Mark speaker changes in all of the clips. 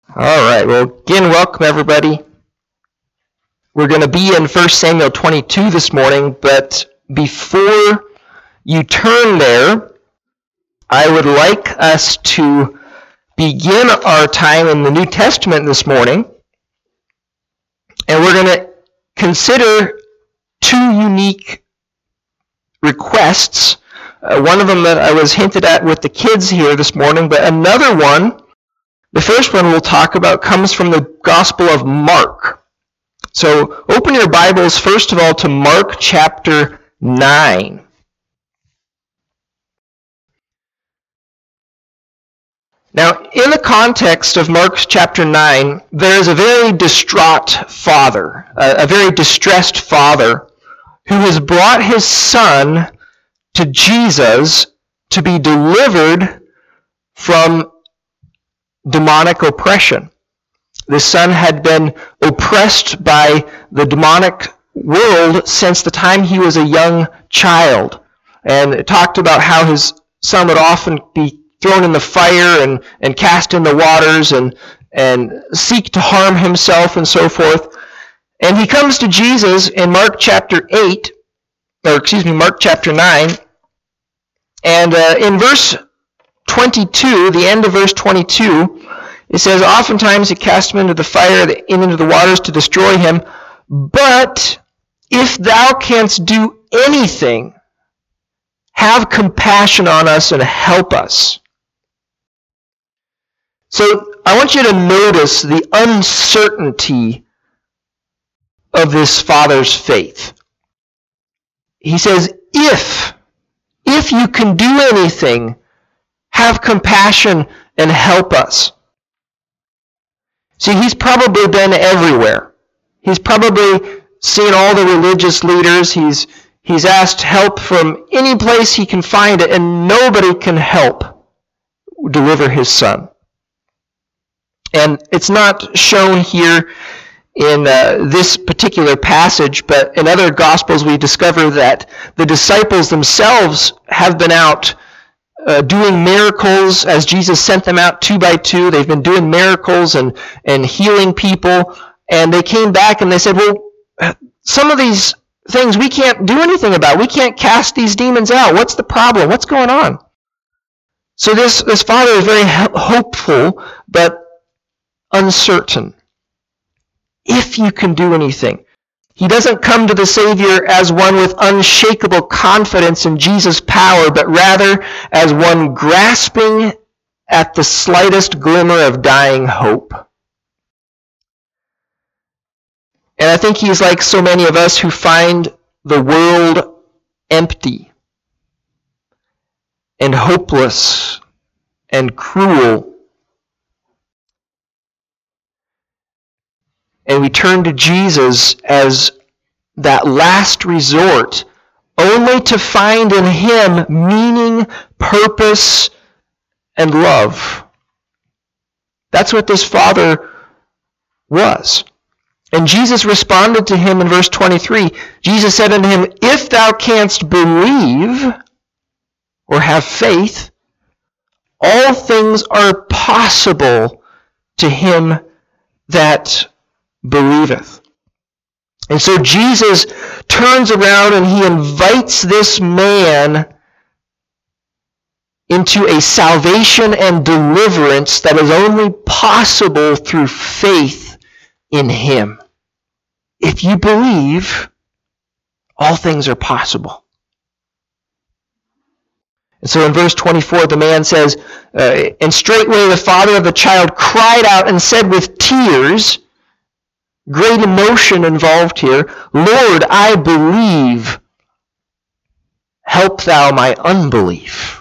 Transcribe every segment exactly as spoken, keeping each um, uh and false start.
Speaker 1: All right, well, again, welcome everybody. We're going to be in First Samuel twenty-two this morning, but before you turn there, I would like us to begin our time in the New Testament this morning, and we're going to consider two unique requests. Uh, one of them that I was hinted at with the kids here this morning, but another one, the first one we'll talk about, comes from the Gospel of Mark. So open your Bibles, first of all, to Mark chapter nine. Now, in the context of Mark chapter nine, there is a very distraught father, a, a very distressed father, who has brought his son to Jesus to be delivered from demonic oppression. The son had been oppressed by the demonic world since the time he was a young child. And it talked about how his son would often be thrown in the fire and, and cast in the waters and, and seek to harm himself and so forth. And he comes to Jesus in Mark chapter eight, or excuse me, Mark chapter nine. And uh, in verse twenty-two, the end of verse twenty-two, it says, "Oftentimes he cast him into the fire and into the waters to destroy him. But if thou canst do anything, have compassion on us and help us." So I want you to notice the uncertainty of this father's faith. He says, if, if you can do anything, have compassion and help us. See, he's probably been everywhere. He's probably seen all the religious leaders. He's he's asked help from any place he can find it, and nobody can help deliver his son. And it's not shown here in uh, this particular passage, but in other Gospels we discover that the disciples themselves have been out Uh, doing miracles as Jesus sent them out two by two. They've been doing miracles and, and healing people. And they came back and they said, well, some of these things we can't do anything about. We can't cast these demons out. What's the problem? What's going on? So this, this father is very hopeful, but uncertain. If you can do anything. He doesn't come to the Savior as one with unshakable confidence in Jesus' power, but rather as one grasping at the slightest glimmer of dying hope. And I think he's like so many of us who find the world empty and hopeless and cruel. And we turn to Jesus as that last resort, only to find in him meaning, purpose, and love. That's what this father was. And Jesus responded to him in verse twenty-three. Jesus said unto him, "If thou canst believe," or have faith, "all things are possible to him that believeth." And so Jesus turns around and he invites this man into a salvation and deliverance that is only possible through faith in him. If you believe, all things are possible. And so in verse twenty-four, the man says, uh, "And straightway the father of the child cried out and said with tears," great emotion involved here, "Lord, I believe. Help thou my unbelief."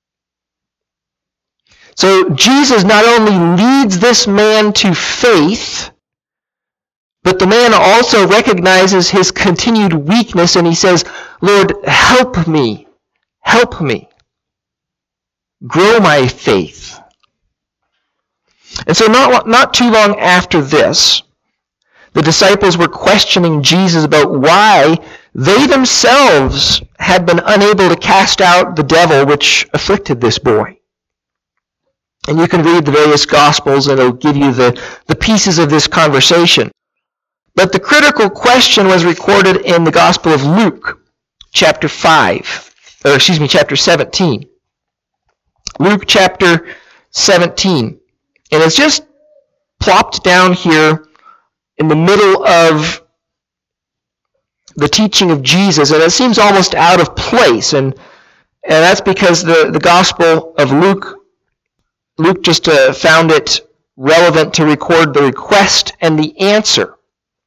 Speaker 1: So Jesus not only leads this man to faith, but the man also recognizes his continued weakness, and he says, "Lord, help me. Help me. Grow my faith." And so not, not too long after this, the disciples were questioning Jesus about why they themselves had been unable to cast out the devil which afflicted this boy. And you can read the various Gospels and it'll give you the, the pieces of this conversation. But the critical question was recorded in the Gospel of Luke, chapter five, or excuse me, chapter seventeen. Luke chapter seventeen. And it's just plopped down here in the middle of the teaching of Jesus, and it seems almost out of place. And, and that's because the, the Gospel of Luke, Luke just uh, found it relevant to record the request and the answer,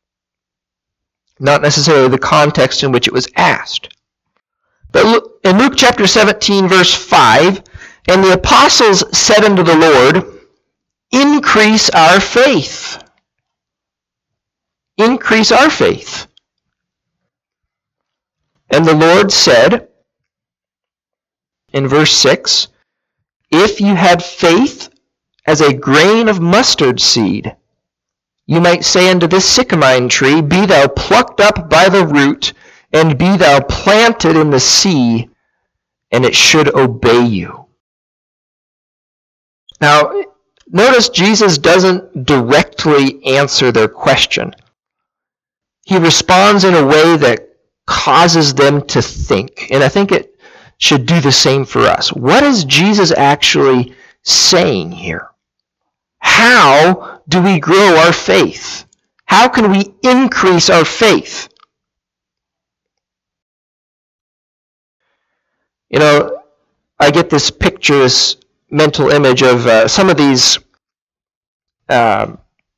Speaker 1: not necessarily the context in which it was asked. But in Luke chapter seventeen, verse five, and the apostles said unto the Lord, increase our faith. Increase our faith. And the Lord said, in verse six, if you had faith as a grain of mustard seed, you might say unto this sycamine tree, be thou plucked up by the root, and be thou planted in the sea, and it should obey you. Now, notice Jesus doesn't directly answer their question. He responds in a way that causes them to think. And I think it should do the same for us. What is Jesus actually saying here? How do we grow our faith? How can we increase our faith? You know, I get this picture, this mental image of uh, some of these uh,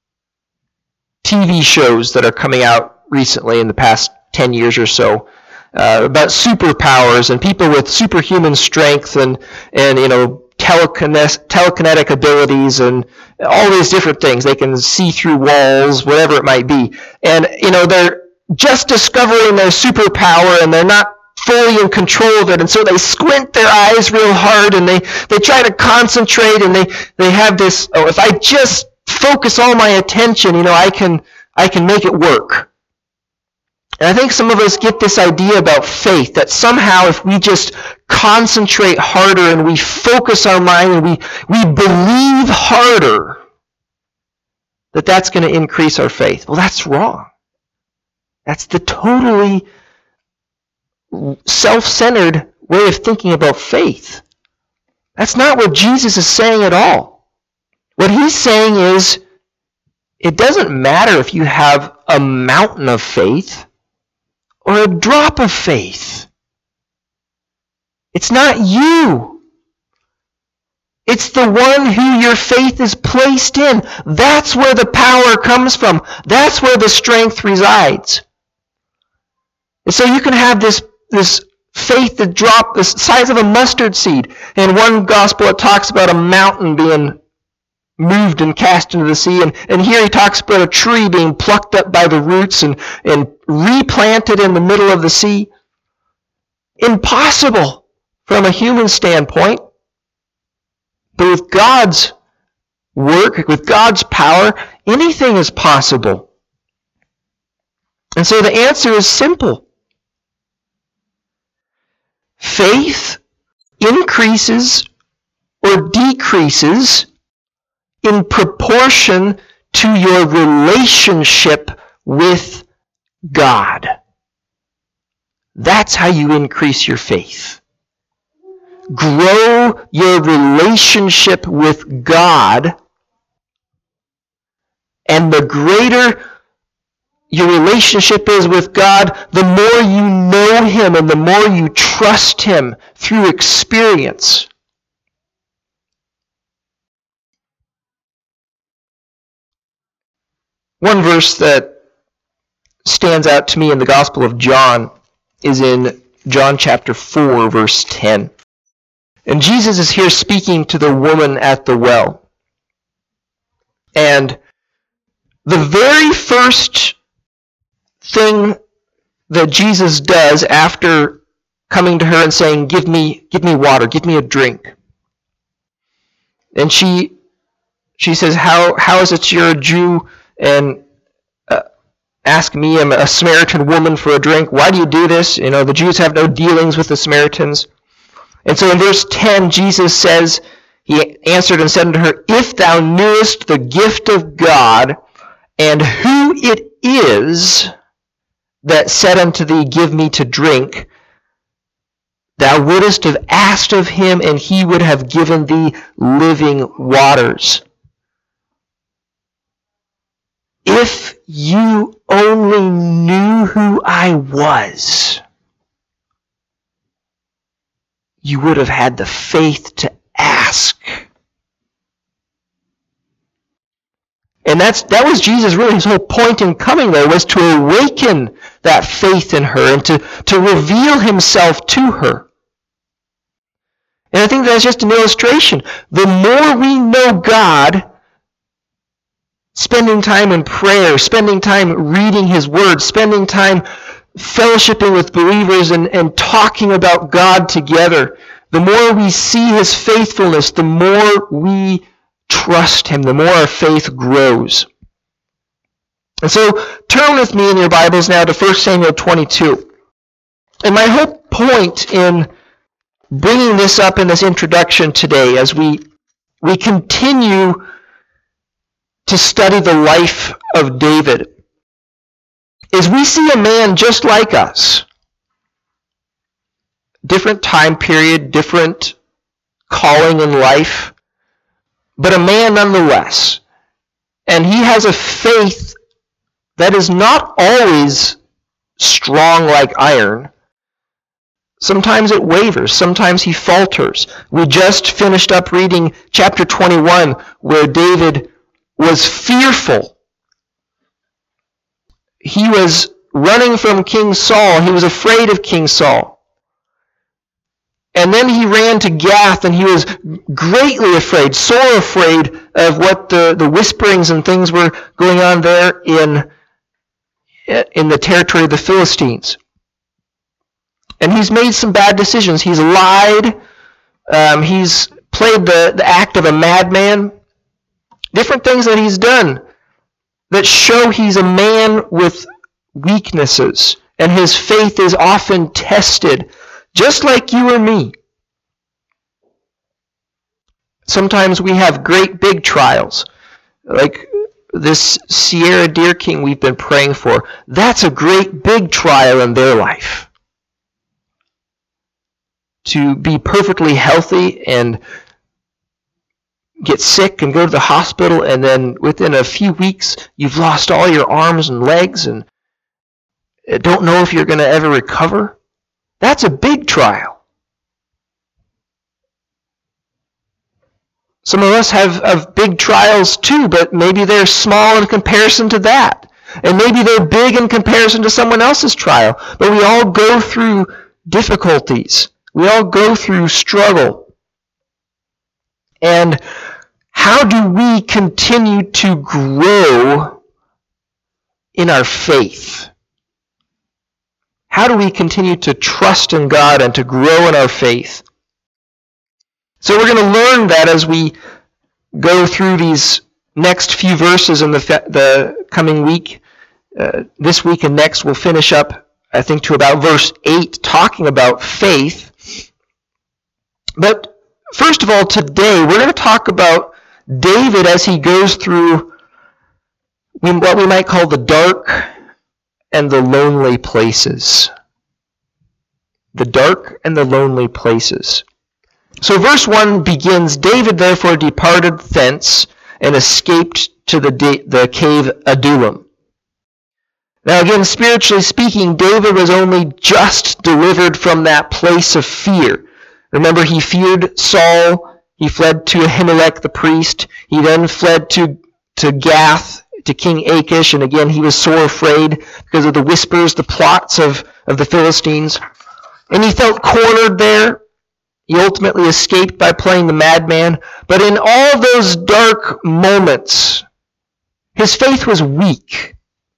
Speaker 1: T V shows that are coming out recently in the past ten years or so, uh, about superpowers and people with superhuman strength and, and you know, telekinetic, telekinetic abilities and all these different things. They can see through walls, whatever it might be. And, you know, they're just discovering their superpower and they're not fully in control of it, and so they squint their eyes real hard and they, they try to concentrate, and they, they have this, oh, if I just focus all my attention, you know, I can I can make it work. And I think some of us get this idea about faith, that somehow if we just concentrate harder and we focus our mind and we, we believe harder, that that's going to increase our faith. Well, that's wrong. That's the totally self-centered way of thinking about faith. That's not what Jesus is saying at all. What he's saying is, it doesn't matter if you have a mountain of faith or a drop of faith. It's not you. It's the one who your faith is placed in. That's where the power comes from. That's where the strength resides. And so you can have this, this faith that drop the size of a mustard seed. In one gospel it talks about a mountain being moved and cast into the sea. And, and here he talks about a tree being plucked up by the roots and, and replanted in the middle of the sea. Impossible from a human standpoint. But with God's work, with God's power, anything is possible. And so the answer is simple. Faith increases or decreases in proportion to your relationship with God. That's how you increase your faith. Grow your relationship with God, and the greater your relationship is with God, the more you know Him and the more you trust Him through experience. One verse that stands out to me in the Gospel of John is in John chapter four, verse ten. And Jesus is here speaking to the woman at the well. And the very first thing that Jesus does after coming to her and saying, give me, give me water, give me a drink. And she she says, how how is it you're a Jew and uh, ask me, I'm a Samaritan woman, for a drink? Why do you do this? You know, the Jews have no dealings with the Samaritans. And so in verse ten, Jesus says, He answered and said unto her, If thou knewest the gift of God, and who it is that said unto thee, Give me to drink, thou wouldest have asked of him, and he would have given thee living waters. If you only knew who I was, you would have had the faith to ask. And that's that was Jesus, really, his whole point in coming there was to awaken that faith in her and to, to reveal himself to her. And I think that's just an illustration. The more we know God, spending time in prayer, spending time reading his word, spending time fellowshipping with believers and, and talking about God together, the more we see his faithfulness, the more we trust him, the more our faith grows. And so turn with me in your Bibles now to First Samuel twenty-two. And my whole point in bringing this up in this introduction today, as we we continue to study the life of David, is we see a man just like us. Different time period, different calling in life, but a man nonetheless. And he has a faith that is not always strong like iron. Sometimes it wavers. Sometimes he falters. We just finished up reading chapter twenty-one, where David was fearful. He was running from King Saul. He was afraid of King Saul. And then he ran to Gath, and he was greatly afraid, sore afraid of what the, the whisperings and things were going on there in, in the territory of the Philistines. And he's made some bad decisions. He's lied. Um, he's played the, the act of a madman. Different things that he's done that show he's a man with weaknesses. And his faith is often tested, just like you or me. Sometimes we have great big trials, like this Sierra Deer King we've been praying for. That's a great big trial in their life. To be perfectly healthy and get sick and go to the hospital, and then within a few weeks you've lost all your arms and legs and don't know if you're going to ever recover. That's a big trial. Some of us have, have big trials too, but maybe they're small in comparison to that. And maybe they're big in comparison to someone else's trial. But we all go through difficulties. We all go through struggle. And how do we continue to grow in our faith? How do we continue to trust in God and to grow in our faith? So we're going to learn that as we go through these next few verses in the, the coming week. Uh, this week and next we'll finish up, I think, to about verse eight, talking about faith. But first of all, today we're going to talk about David as he goes through what we might call the dark and the lonely places. The dark and the lonely places. So verse one begins, David therefore departed thence and escaped to the, de- the cave Adullam. Now again, spiritually speaking, David was only just delivered from that place of fear. Remember, he feared Saul. He fled to Ahimelech the priest. He then fled to, to Gath, to King Achish, and again he was sore afraid because of the whispers, the plots of, of the Philistines. And he felt cornered there. He ultimately escaped by playing the madman. But in all those dark moments, his faith was weak.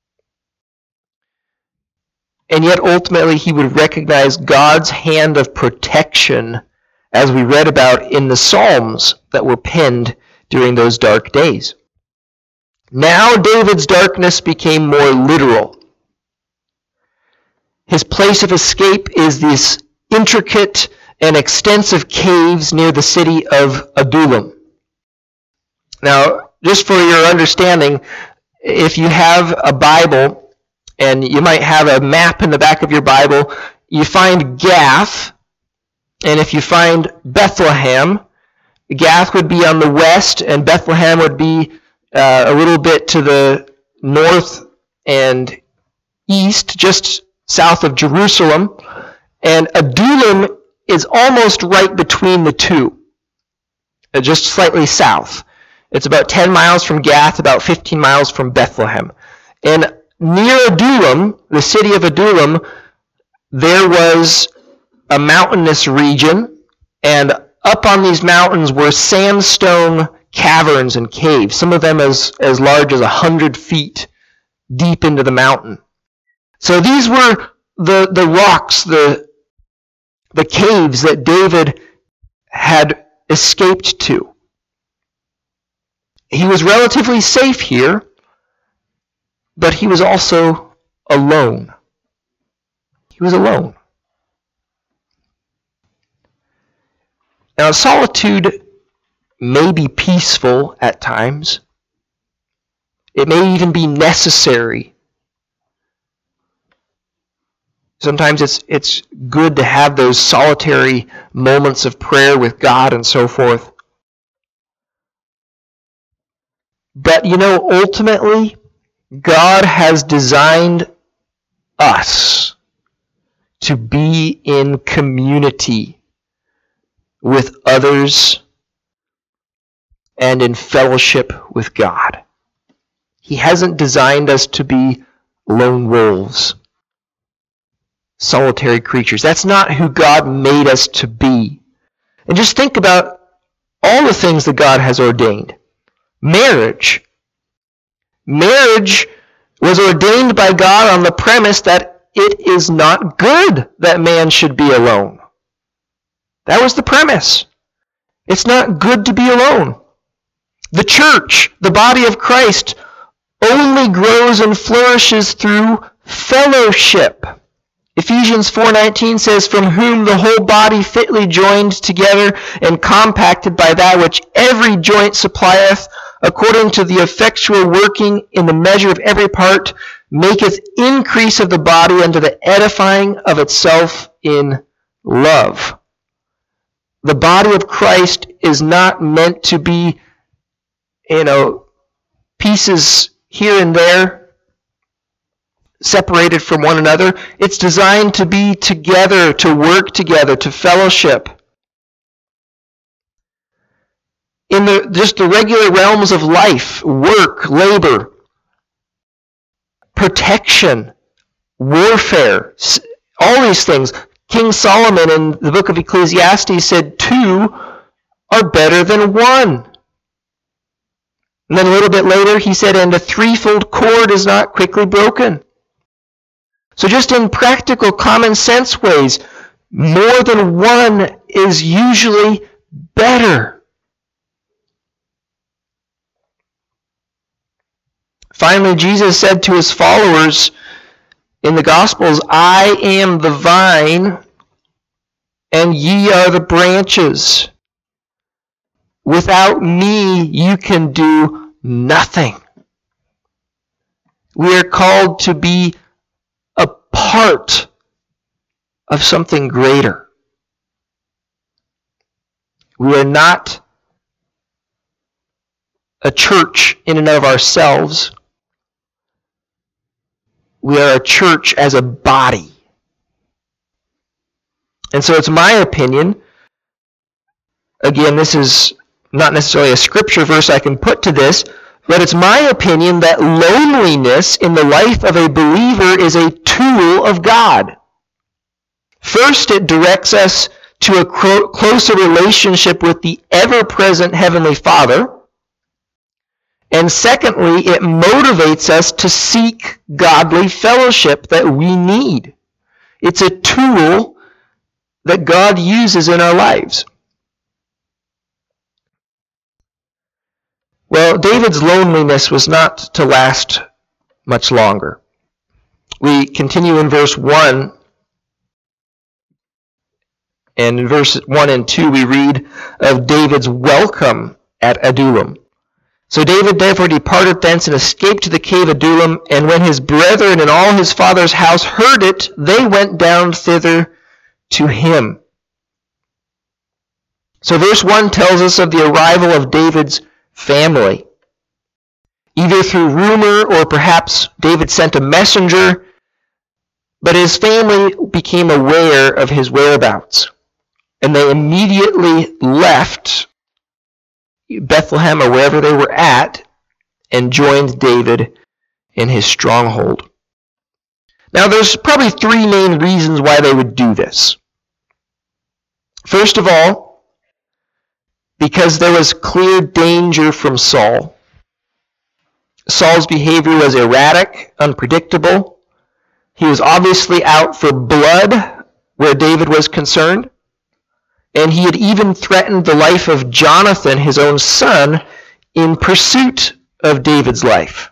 Speaker 1: And yet ultimately he would recognize God's hand of protection, as we read about in the Psalms that were penned during those dark days. Now David's darkness became more literal. His place of escape is this intricate and extensive caves near the city of Adullam. Now, just for your understanding, if you have a Bible, and you might have a map in the back of your Bible, you find Gath, and if you find Bethlehem, Gath would be on the west, and Bethlehem would be uh, a little bit to the north and east, just south of Jerusalem. And Adullam is almost right between the two, uh, just slightly south. It's about ten miles from Gath, about fifteen miles from Bethlehem. And near Adullam, the city of Adullam, there was a mountainous region, and up on these mountains were sandstone caverns and caves, some of them as, as large as one hundred feet deep into the mountain. So these were the, the rocks, the, the caves that David had escaped to. He was relatively safe here, but he was also alone. He was alone. Now, solitude may be peaceful at times. It may even be necessary. Sometimes it's it's good to have those solitary moments of prayer with God and so forth. But, you know, ultimately, God has designed us to be in community with others and in fellowship with God. He hasn't designed us to be lone wolves, solitary creatures. That's not who God made us to be. And just think about all the things that God has ordained. Marriage. Marriage was ordained by God on the premise that it is not good that man should be alone. That was the premise. It's not good to be alone. The church, the body of Christ, only grows and flourishes through fellowship. Ephesians four nineteen says, "From whom the whole body fitly joined together and compacted by that which every joint supplieth, according to the effectual working in the measure of every part, maketh increase of the body unto the edifying of itself in love." The body of Christ is not meant to be, you know, pieces here and there, separated from one another. It's designed to be together, to work together, to fellowship. In the just the regular realms of life, work, labor, protection, warfare, all these things. King Solomon in the book of Ecclesiastes said two are better than one. And then a little bit later he said, and a threefold cord is not quickly broken. So just in practical common sense ways, more than one is usually better. Finally, Jesus said to his followers in the Gospels, "I am the vine, and ye are the branches. Without me, you can do nothing." We are called to be a part of something greater. We are not a church in and of ourselves. We are a church as a body. And so it's my opinion, again, this is not necessarily a scripture verse I can put to this, but it's my opinion that loneliness in the life of a believer is a tool of God. First, it directs us to a closer relationship with the ever-present Heavenly Father. And secondly, it motivates us to seek godly fellowship that we need. It's a tool that God uses in our lives. Well, David's loneliness was not to last much longer. We continue in verse one. And in verse one and two, we read of David's welcome at Adullam. So David therefore departed thence and escaped to the cave Adullam, and when his brethren and all his father's house heard it, they went down thither to him. So verse one tells us of the arrival of David's family. Either through rumor or perhaps David sent a messenger, but his family became aware of his whereabouts, and they immediately left Bethlehem or wherever they were at and joined David in his stronghold. Now there's probably three main reasons why they would do this. First of all, because there was clear danger from Saul. Saul's behavior was erratic, unpredictable. He was obviously out for blood where David was concerned. And he had even threatened the life of Jonathan, his own son, in pursuit of David's life.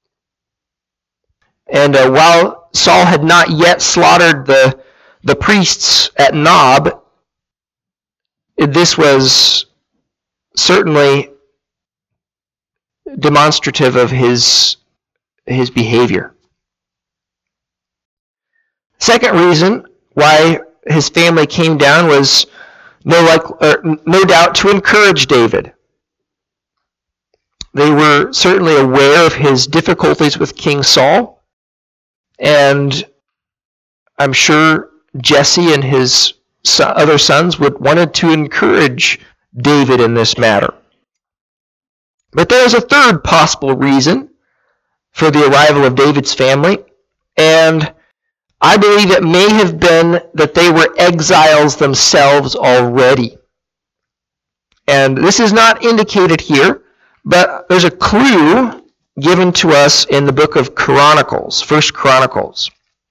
Speaker 1: And uh, while Saul had not yet slaughtered the, the priests at Nob, this was certainly demonstrative of his, his behavior. Second reason why his family came down was no, like, or no doubt to encourage David. They were certainly aware of his difficulties with King Saul, and I'm sure Jesse and his other sons would wanted to encourage David in this matter. But there is a third possible reason for the arrival of David's family, and I believe it may have been that they were exiles themselves already. And this is not indicated here, but there's a clue given to us in the book of Chronicles, First Chronicles,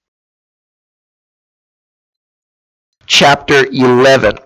Speaker 1: chapter eleven.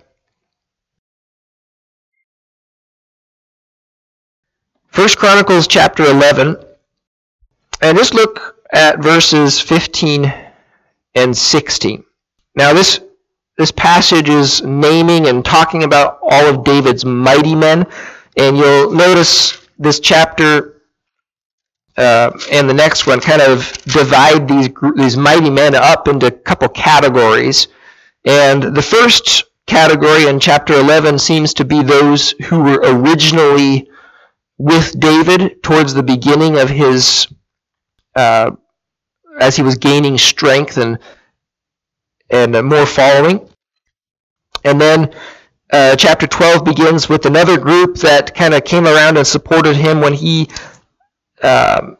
Speaker 1: First Chronicles chapter eleven, and just look at verses fifteen and sixteen. Now this this passage is naming and talking about all of David's mighty men, and you'll notice this chapter uh, and the next one kind of divide these these mighty men up into a couple categories. And the first category in chapter eleven seems to be those who were originally with David towards the beginning of his uh, as he was gaining strength and and uh, more following. And then uh, chapter twelve begins with another group that kind of came around and supported him when he, um,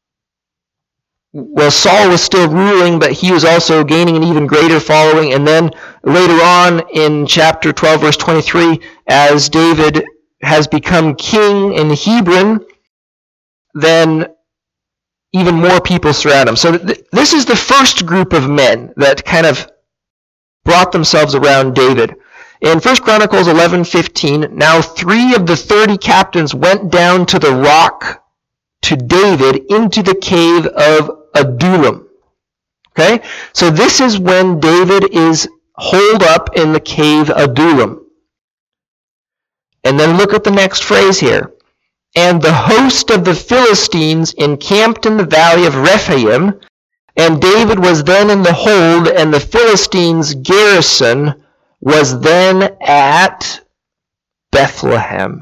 Speaker 1: well, Saul was still ruling, but he was also gaining an even greater following. And then later on in chapter twelve, verse twenty-three, as David has become king in Hebron, then even more people surround him. So th- this is the first group of men that kind of brought themselves around David. In First Chronicles eleven fifteen, now three of the thirty captains went down to the rock to David into the cave of Adullam. Okay? So this is when David is holed up in the cave Adullam. And then look at the next phrase here. And the host of the Philistines encamped in the valley of Rephaim, and David was then in the hold, and the Philistines' garrison was then at Bethlehem.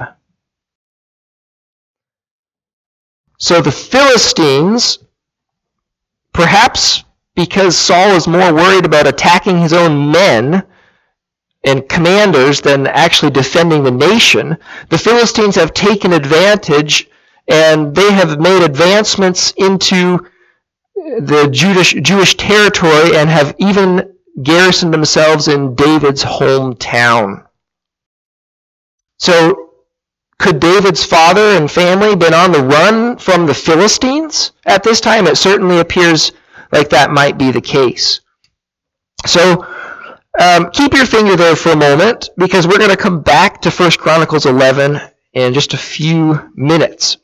Speaker 1: So the Philistines, perhaps because Saul is more worried about attacking his own men and commanders than actually defending the nation, the Philistines have taken advantage, and they have made advancements into the Jewish, Jewish territory and have even garrisoned themselves in David's hometown. So could David's father and family been on the run from the Philistines at this time? It certainly appears like that might be the case. So um, keep your finger there for a moment, because we're going to come back to First Chronicles eleven in just a few minutes.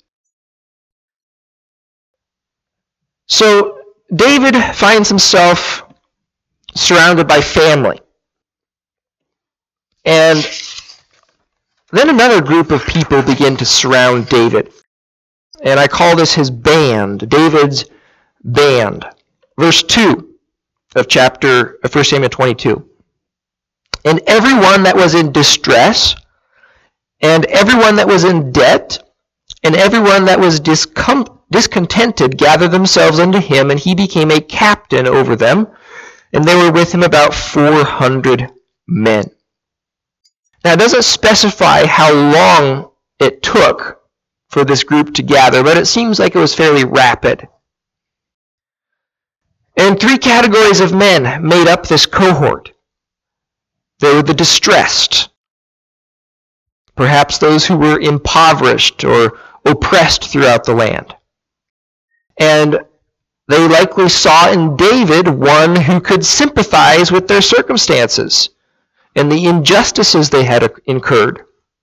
Speaker 1: So David finds himself surrounded by family. And then another group of people begin to surround David. And I call this his band, David's band. Verse two of chapter of First Samuel twenty-two. And everyone that was in distress, and everyone that was in debt, and everyone that was discom- discontented gathered themselves unto him, and he became a captain over them, and there were with him about four hundred men. Now, it doesn't specify how long it took for this group to gather, but it seems like it was fairly rapid. And three categories of men made up this cohort. There were the distressed, perhaps those who were impoverished or oppressed throughout the land. And they likely saw in David one who could sympathize with their circumstances and the injustices they had incurred.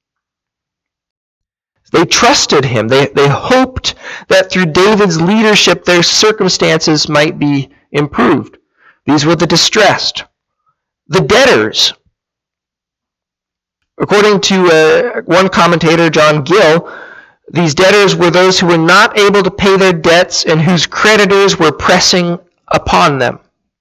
Speaker 1: They trusted him. They, they hoped that through David's leadership their circumstances might be improved. These were the distressed. The debtors. According to uh, one commentator, John Gill, these debtors were those who were not able to pay their debts and whose creditors were pressing upon them.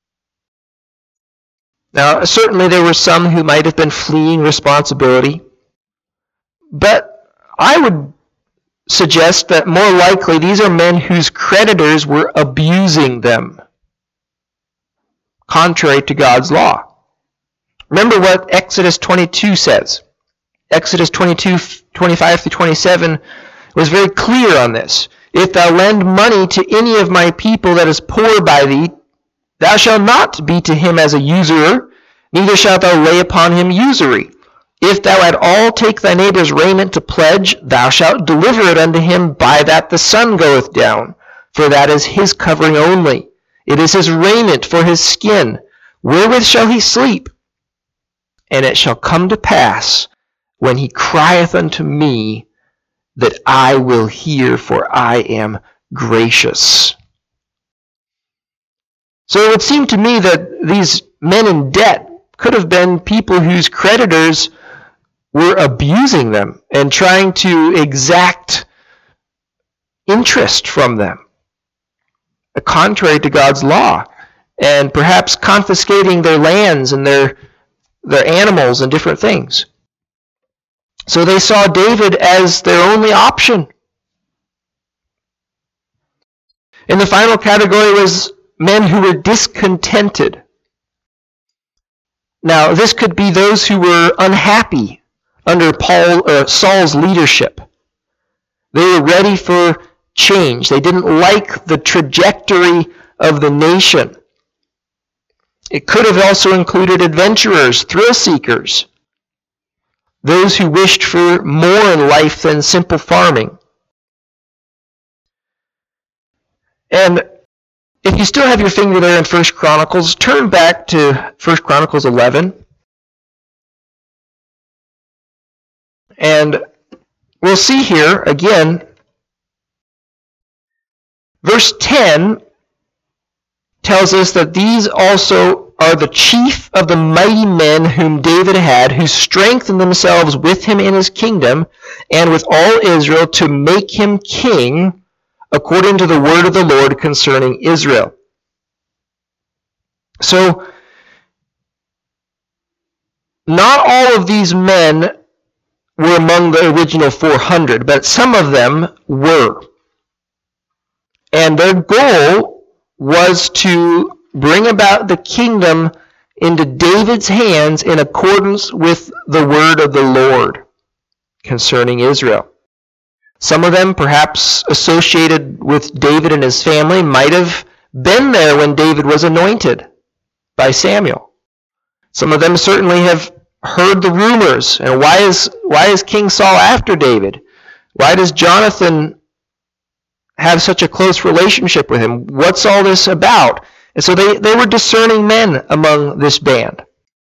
Speaker 1: Now, certainly there were some who might have been fleeing responsibility, but I would suggest that more likely these are men whose creditors were abusing them, contrary to God's law. Remember what Exodus twenty-two says. Exodus twenty-two, twenty-five through twenty-seven was very clear on this. If thou lend money to any of my people that is poor by thee, thou shalt not be to him as a usurer, neither shalt thou lay upon him usury. If thou at all take thy neighbor's raiment to pledge, thou shalt deliver it unto him by that the sun goeth down, for that is his covering only. It is his raiment for his skin. Wherewith shall he sleep? And it shall come to pass, when he crieth unto me, that I will hear, for I am gracious. So it would seem to me that these men in debt could have been people whose creditors were abusing them and trying to exact interest from them, contrary to God's law, and perhaps confiscating their lands and their, their animals and different things. So they saw David as their only option. And the final category was men who were discontented. Now, this could be those who were unhappy under Paul or Saul's leadership. They were ready for change. They didn't like the trajectory of the nation. It could have also included adventurers, thrill seekers, those who wished for more in life than simple farming. And if you still have your finger there in First Chronicles, turn back to First Chronicles eleven. And we'll see here, again, verse ten tells us that these also are the chief of the mighty men whom David had, who strengthened themselves with him in his kingdom and with all Israel to make him king according to the word of the Lord concerning Israel. So, not all of these men were among the original four hundred, but some of them were. And their goal was to bring about the kingdom into David's hands in accordance with the word of the Lord concerning Israel. Some of them, perhaps associated with David and his family, might have been there when David was anointed by Samuel. Some of them certainly have heard the rumors. And why is why is King Saul after David? Why does Jonathan have such a close relationship with him? What's all this about? And so they, they were discerning men among this band.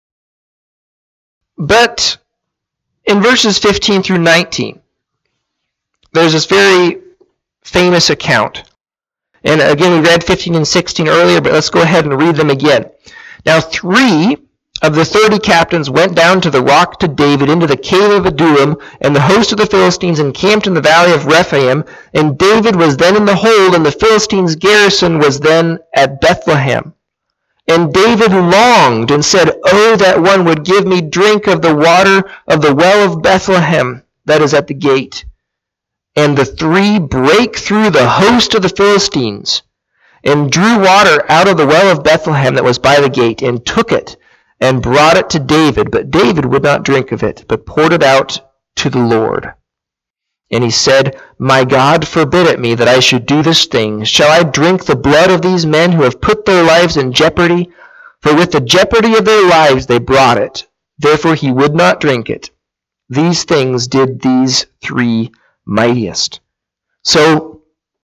Speaker 1: But in verses fifteen through nineteen, there's this very famous account. And again, we read fifteen and sixteen earlier, but let's go ahead and read them again. Now, three of the thirty captains went down to the rock to David into the cave of Adullam, and the host of the Philistines encamped in the valley of Rephaim, and David was then in the hold, and the Philistines' garrison was then at Bethlehem. And David longed and said, "Oh, that one would give me drink of the water of the well of Bethlehem that is at the gate." And the three brake through the host of the Philistines, and drew water out of the well of Bethlehem that was by the gate, and took it, and brought it to David. But David would not drink of it, but poured it out to the Lord. And he said, "My God forbid it me that I should do this thing. Shall I drink the blood of these men who have put their lives in jeopardy? For with the jeopardy of their lives they brought it. Therefore he would not drink it. These things did these three mightiest." So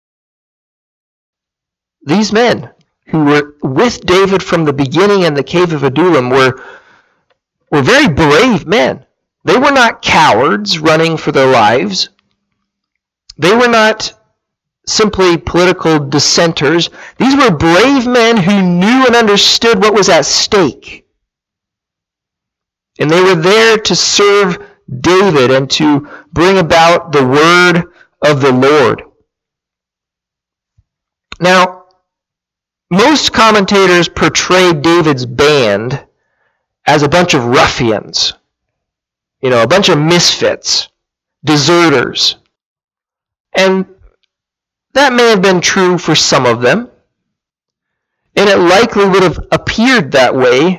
Speaker 1: these men who were with David from the beginning in the cave of Adullam were, were very brave men. They were not cowards running for their lives. They were not simply political dissenters. These were brave men who knew and understood what was at stake. And they were there to serve David and to bring about the word of the Lord. Now, most commentators portray David's band as a bunch of ruffians, you know, a bunch of misfits, deserters. And that may have been true for some of them, and it likely would have appeared that way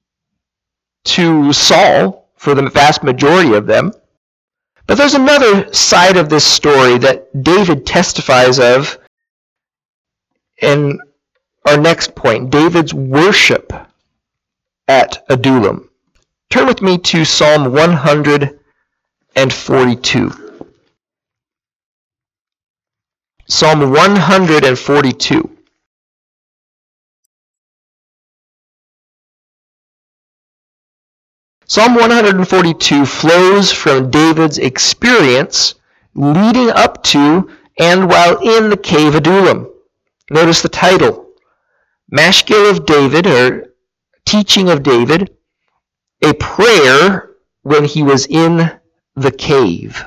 Speaker 1: to Saul for the vast majority of them. But there's another side of this story that David testifies of in our next point, David's worship at Adullam. Turn with me to Psalm one forty-two. Psalm one forty-two. Psalm one forty-two flows from David's experience leading up to and while in the cave Adullam. Notice the title, Mashgil of David, or Teaching of David, a prayer when he was in the cave.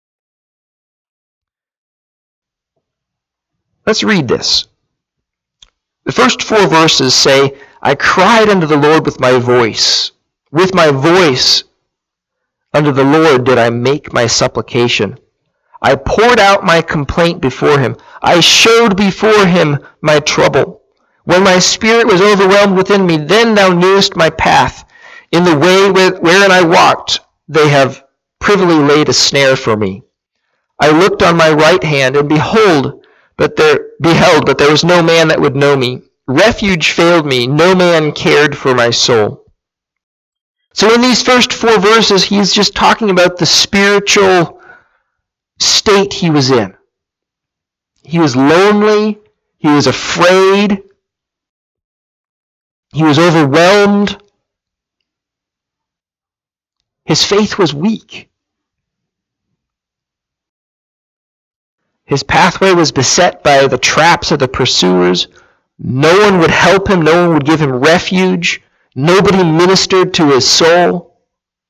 Speaker 1: Let's read this. The first four verses say, "I cried unto the Lord with my voice. With my voice unto the Lord did I make my supplication. I poured out my complaint before him. I showed before him my trouble. When my spirit was overwhelmed within me, then thou knewest my path. In the way wherein I walked, they have privily laid a snare for me. I looked on my right hand, and behold, but there beheld, but there was no man that would know me. Refuge failed me, no man cared for my soul." So in these first four verses, he's just talking about the spiritual state he was in. He was lonely, he was afraid, he was overwhelmed. His faith was weak. His pathway was beset by the traps of the pursuers. No one would help him, no one would give him refuge. Nobody ministered to his soul.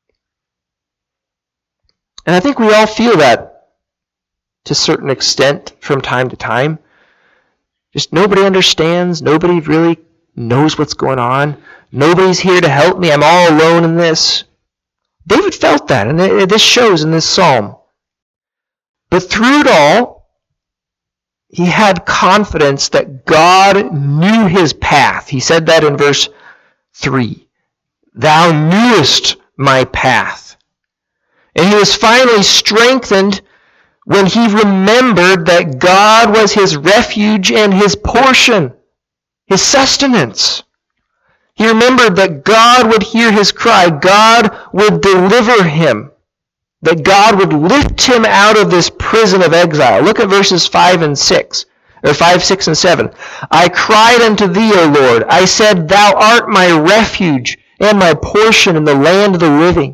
Speaker 1: And I think we all feel that to a certain extent from time to time. Just nobody understands. Nobody really knows what's going on. Nobody's here to help me. I'm all alone in this. David felt that, and this shows in this psalm. But through it all, he had confidence that God knew his path. He said that in verse three. "Thou knewest my path." And he was finally strengthened when he remembered that God was his refuge and his portion, his sustenance. He remembered that God would hear his cry, God would deliver him, that God would lift him out of this prison of exile. Look at verses five and six. Or five, six, and seven. "I cried unto thee, O Lord. I said, Thou art my refuge and my portion in the land of the living.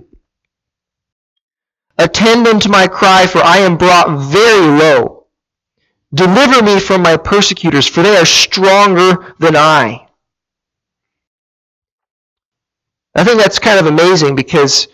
Speaker 1: Attend unto my cry, for I am brought very low. Deliver me from my persecutors, for they are stronger than I." I think that's kind of amazing because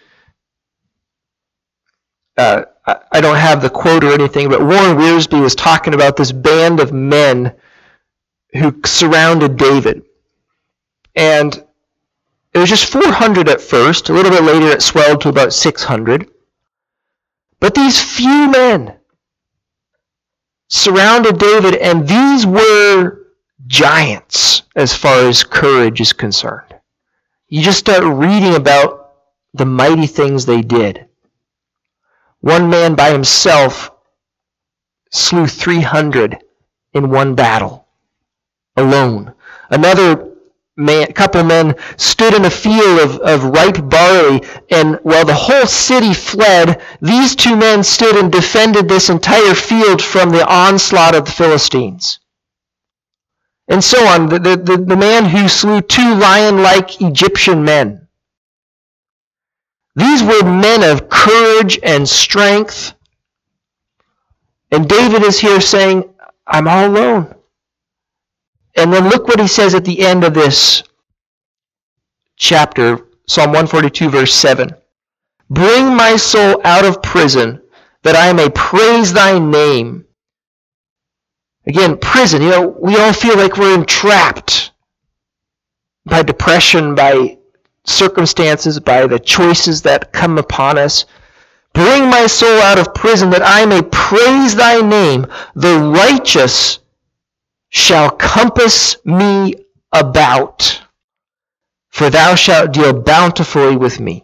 Speaker 1: uh, I don't have the quote or anything, but Warren Wiersbe was talking about this band of men who surrounded David. And it was just four hundred at first. A little bit later it swelled to about six hundred. But these few men surrounded David, and these were giants as far as courage is concerned. You just start reading about the mighty things they did. One man by himself slew three hundred in one battle, alone. Another man, couple men stood in a field of, of ripe barley, and while the whole city fled, these two men stood and defended this entire field from the onslaught of the Philistines. And so on. The, the, the man who slew two lion-like Egyptian men. These were men of courage and strength. And David is here saying, I'm all alone. And then look what he says at the end of this chapter, Psalm one forty-two, verse seven. Bring my soul out of prison, that I may praise thy name. Again, prison, you know, we all feel like we're entrapped by depression, by circumstances, by the choices that come upon us. Bring my soul out of prison, that I may praise thy name. The righteous shall compass me about, for thou shalt deal bountifully with me.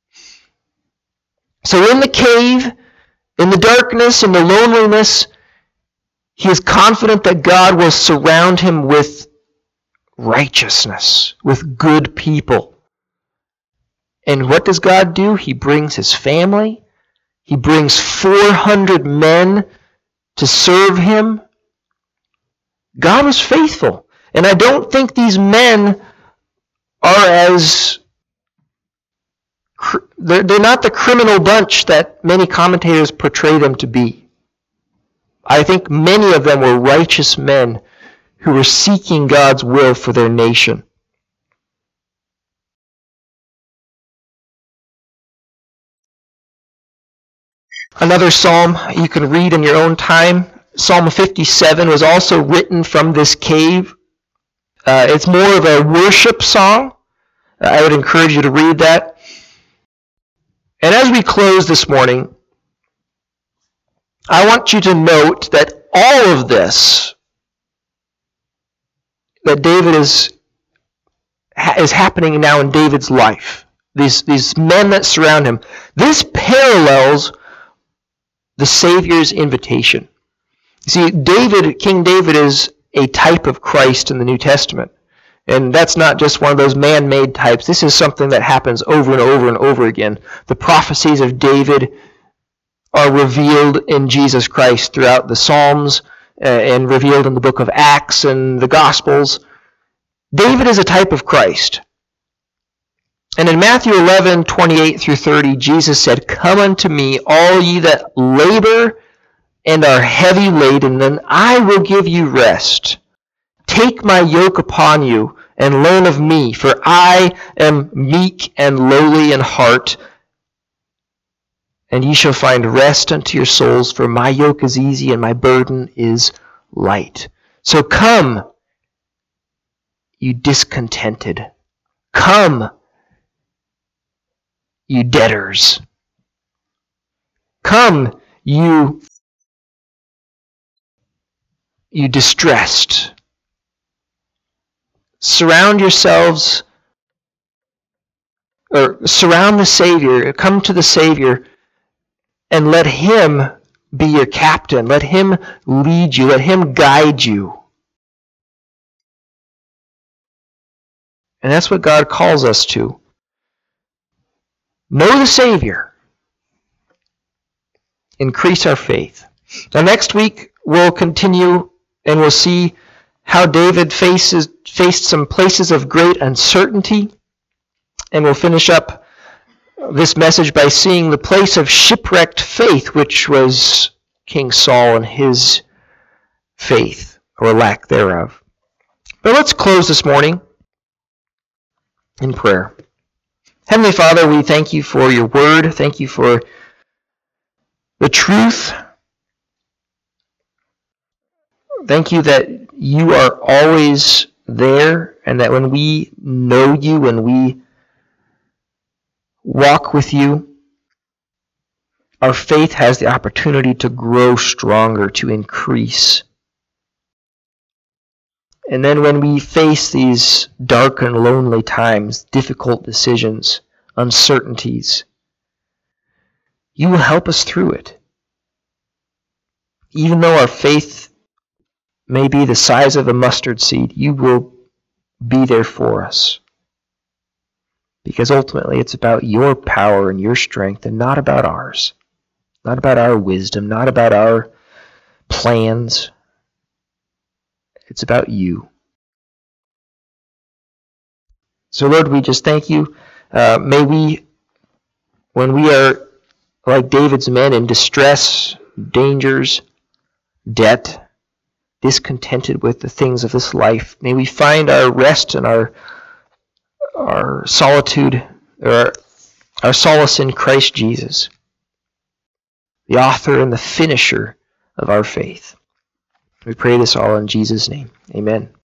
Speaker 1: So in the cave, in the darkness, in the loneliness, he is confident that God will surround him with righteousness, with good people. And what does God do? He brings his family. He brings four hundred men to serve him. God was faithful. And I don't think these men are as, they're, they're not the criminal bunch that many commentators portray them to be. I think many of them were righteous men who were seeking God's will for their nation. Another psalm you can read in your own time, Psalm fifty-seven, was also written from this cave. Uh, it's more of a worship song. I would encourage you to read that. And as we close this morning, I want you to note that all of this that David is is happening now in David's life. These, these men that surround him. This parallels the Savior's invitation. You see, David, King David is a type of Christ in the New Testament. And that's not just one of those man-made types. This is something that happens over and over and over again. The prophecies of David are revealed in Jesus Christ throughout the Psalms uh, and revealed in the book of Acts and the Gospels. David is a type of Christ. And in Matthew eleven, twenty-eight through thirty, Jesus said, Come unto me, all ye that labor and are heavy laden, and I will give you rest. Take my yoke upon you, and learn of me, for I am meek and lowly in heart, and ye shall find rest unto your souls, for my yoke is easy and my burden is light. So come, you discontented. Come, you debtors. Come, you, you distressed. Surround yourselves, or surround the Savior, come to the Savior, and let Him be your captain. Let Him lead you. Let Him guide you. And that's what God calls us to. Know the Savior. Increase our faith. Now next week we'll continue and we'll see how David faces faced some places of great uncertainty. And we'll finish up this message by seeing the place of shipwrecked faith, which was King Saul and his faith, or lack thereof. But let's close this morning in prayer. Heavenly Father, we thank you for your word. Thank you for the truth. Thank you that you are always there, and that when we know you, when we walk with you, our faith has the opportunity to grow stronger, to increase. And then when we face these dark and lonely times, difficult decisions, uncertainties, you will help us through it. Even though our faith may be the size of a mustard seed, you will be there for us. Because ultimately it's about your power and your strength and not about ours. Not about our wisdom, not about our plans. It's about you. So Lord, we just thank you. Uh, may we, when we are like David's men in distress, dangers, debt, discontented with the things of this life, may we find our rest and our our solitude, or our, our solace in Christ Jesus, the author and the finisher of our faith. We pray this all in Jesus' name. Amen.